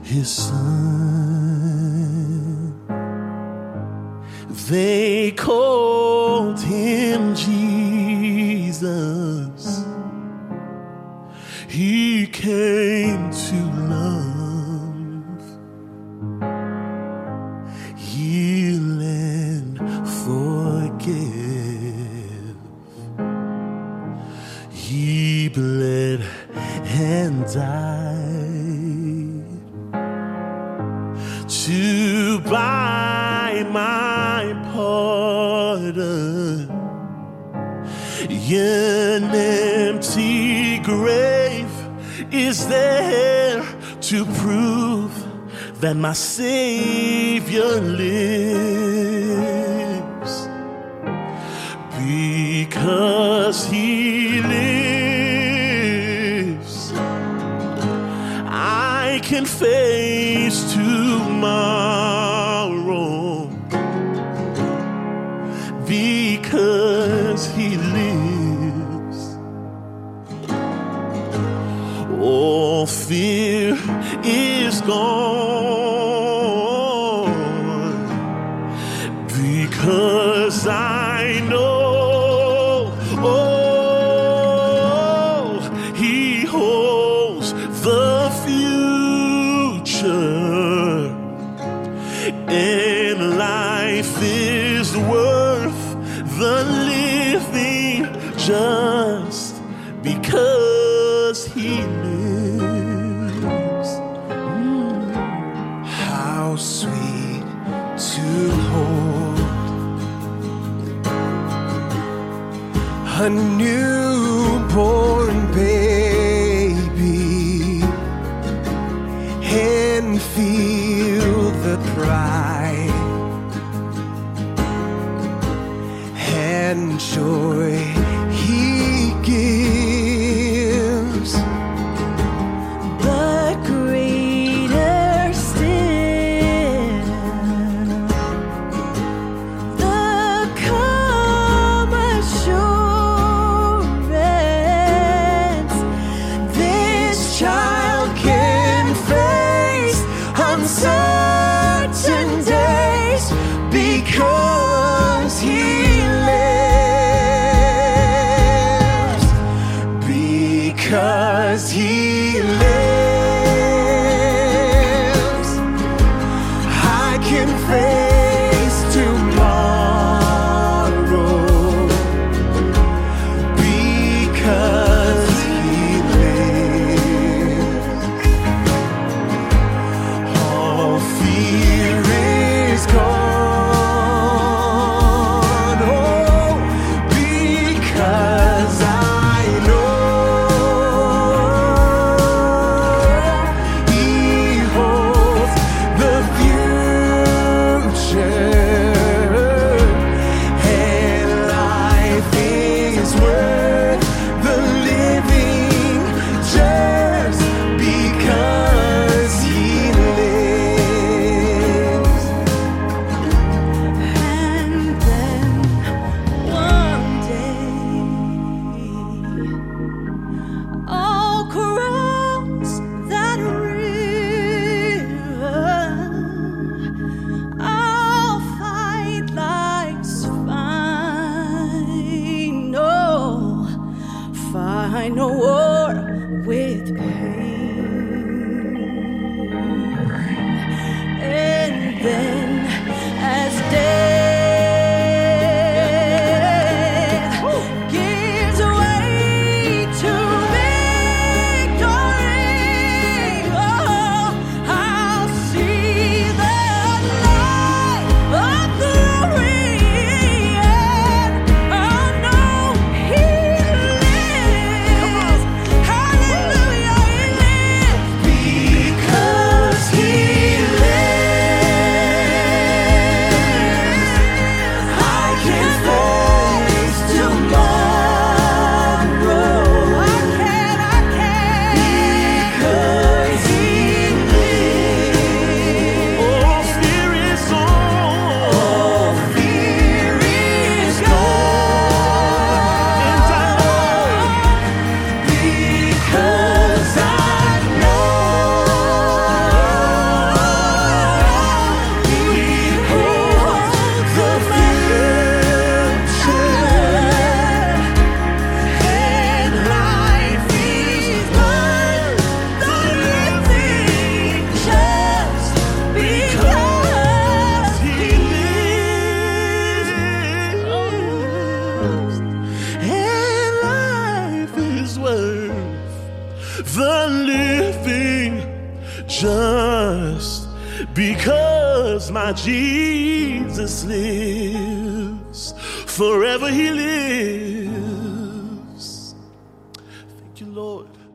his son. They called him Jesus. He came to love, heal and forgive. He bled and died to buy my pardon. An empty grave is there to prove that my Savior lives. Because he lives, I can face tomorrow. Because he lives, all fear is gone. Because I know, oh, he holds the future, and life is worth the living just because he lives. How sweet to hold a newborn baby and feel the pride and joy he gives. But greater still, the calm assurance this child can face uncertain days because he lives. Because he lives, I can face tomorrow. Because he lives, all fear is gone. Oh, because I know he holds the future, and life is worth the living just because he lives. And then one day I'll cross that river. I'll fight life's final war with pain. And then as death gives way to victory, oh, I'll see the light of glory, and I'll know he lives. worth the living just because my Jesus lives. Forever he lives. Thank you, Lord.